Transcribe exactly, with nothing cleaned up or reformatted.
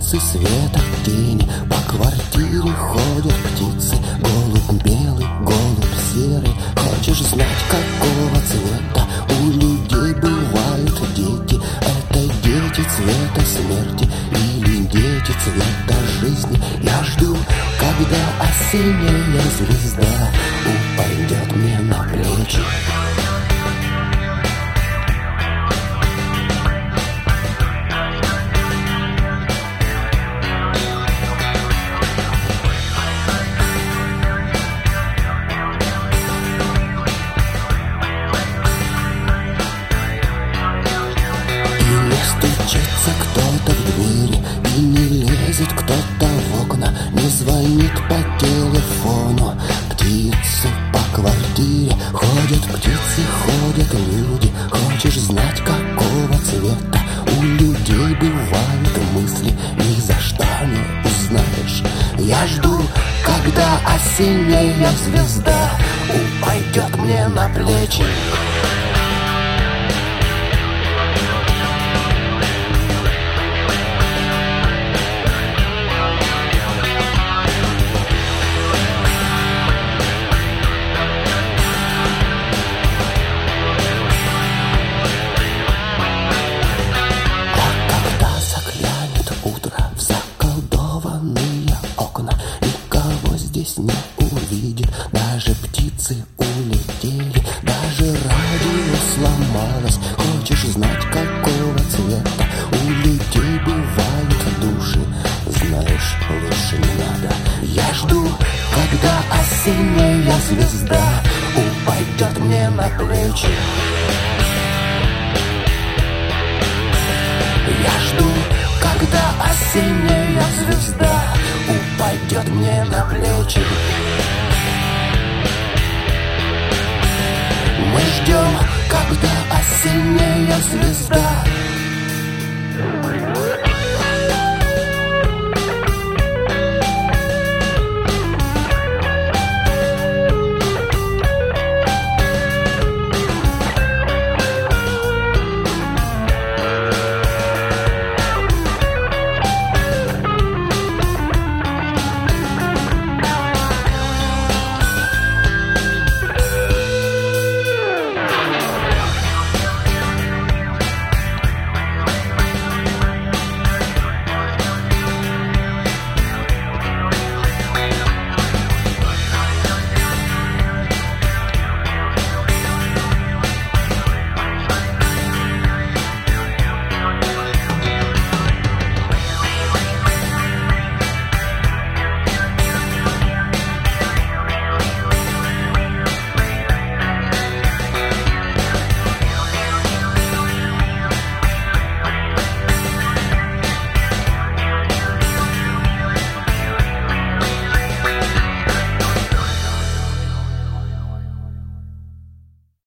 полосы света, тени. По квартире ходят птицы. Голубь белый, голубь серый. Хочешь знать, какого цвета у людей бывают дети? Это дети цвета смерти или дети цвета жизни? Я жду, когда осенняя звезда упадет мне на плечи. Стучится кто-то в двери, и не лезет кто-то в окна, не звонит по телефону. Птицы по квартире ходят, птицы ходят, люди. Хочешь знать, какого цвета у людей бывают мысли? Ни за что не узнаешь. Я жду, когда осенняя звезда упадет мне на плечи. Здесь не увидит, даже птицы улетели, даже радио сломалось. Хочешь знать, какого цвета у людей бывают души? Знаешь, лучше не надо. Я жду, когда осенняя звезда упадет мне на плечи. Я жду, когда осенняя звезда упадет мне на плечи.